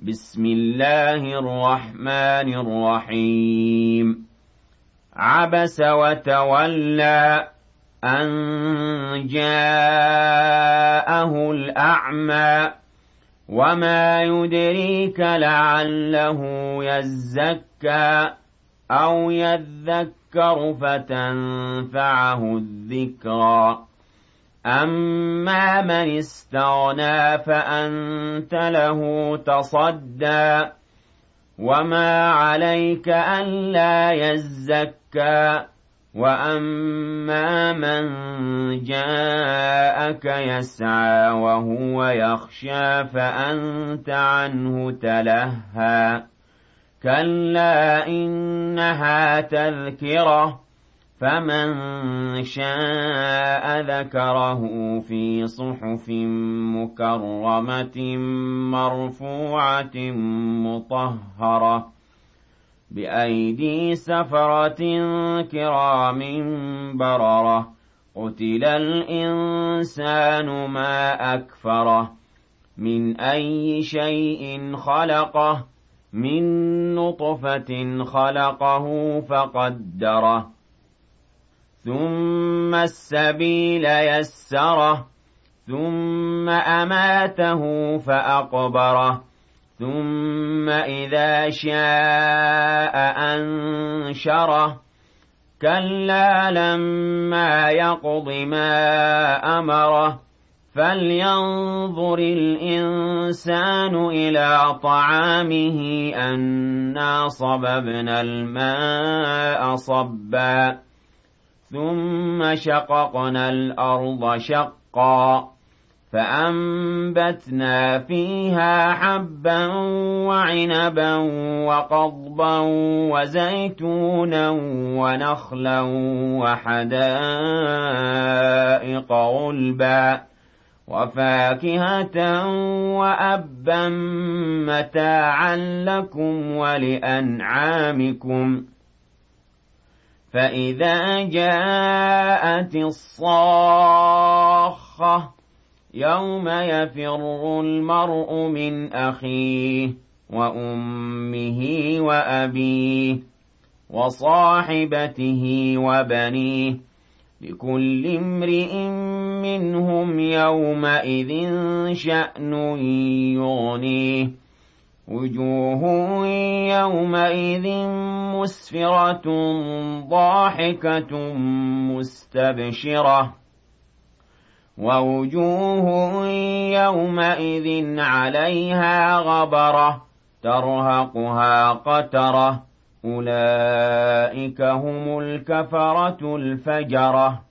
بسم الله الرحمن الرحيم عبس وتولى أن جاءه الأعمى وما يدريك لعله يزكى أو يذكر فتنفعه الذكرى أما من استغنى فأنت له تصدى وما عليك ألا يزكى وأما من جاءك يسعى وهو يخشى فأنت عنه تلهى كلا إنها تذكرة فمن شاء ذكره في صحف مكرمة مرفوعة مطهرة بأيدي سفرة كرام بررة قتل الإنسان ما أكفره من أي شيء خلقه من نطفة خلقه فقدره ثم السبيل يسره ثم أماته فأقبره ثم إذا شاء أنشره كلا لما يقض ما أمره فلينظر الإنسان إلى طعامه أنا صببنا الماء صبا ثم شققنا الأرض شقا فأنبتنا فيها حبا وعنبا وقضبا وزيتونا ونخلا وحدائق غلبا وفاكهة وأبا متاعا لكم ولأنعامكم فإذا جاءت الصاخة يوم يفر المرء من أخيه وأمه وأبيه وصاحبته وبنيه لكل امرئ منهم يومئذ شأن يغنيه وجوه يومئذ مسفرة ضاحكة مستبشرة ووجوه يومئذ عليها غبرة ترهقها قترة أولئك هم الكفرة الفجرة